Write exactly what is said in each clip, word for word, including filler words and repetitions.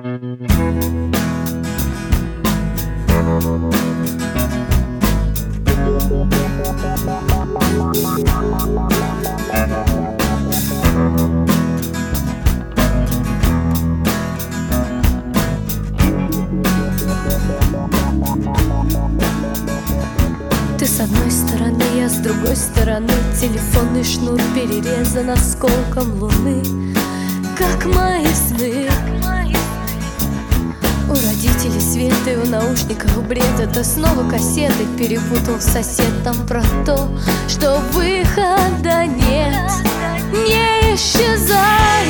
Ты с одной стороны, я с другой стороны. Телефонный шнур перерезан осколком луны, как мои сны. У родителей свет и у наушников бред. Это снова кассеты перепутал сосед. Там про то, что выхода нет. Не исчезай,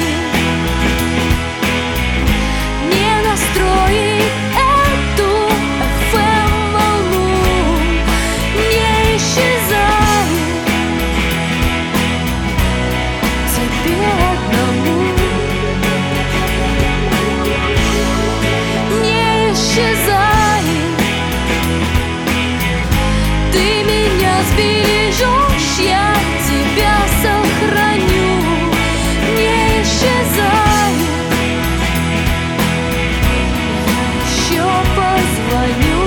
не настрои эту эф эм-волну. Не исчезай, тебе одному. Не исчезай, ты меня сбережешь, я тебя сохраню. Не исчезай, я еще позвоню.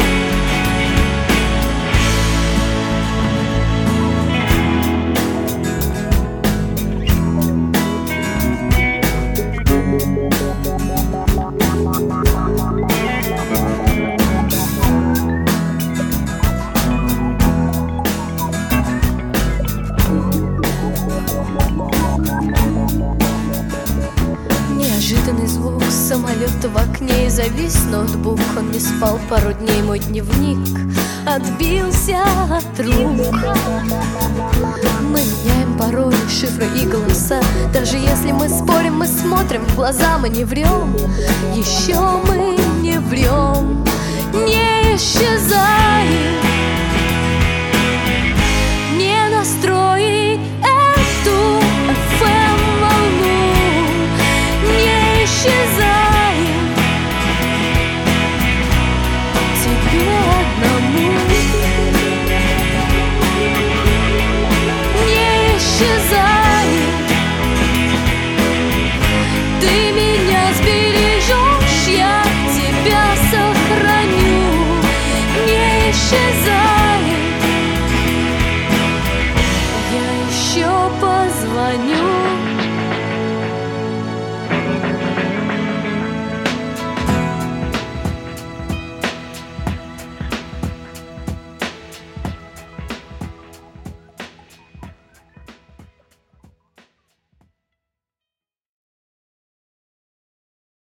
Неожиданный звук самолета в окне, и завис ноутбук. Он не спал пару дней, мой дневник отбился от рук. Мы меняем пароли, шифры и голоса. Даже если мы спорим, мы смотрим в глаза. Мы не врем, еще мы не врем. Не исчезай.